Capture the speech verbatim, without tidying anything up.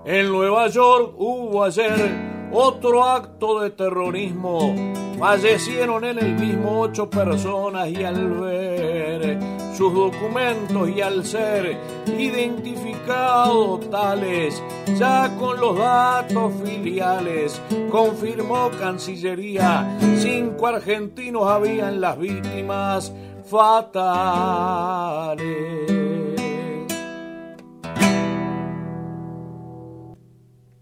En Nueva York hubo ayer otro acto de terrorismo. Fallecieron en el mismo ocho personas y al ver sus documentos y al ser identificados tales, ya con los datos filiales, confirmó Cancillería, cinco argentinos habían las víctimas fatales.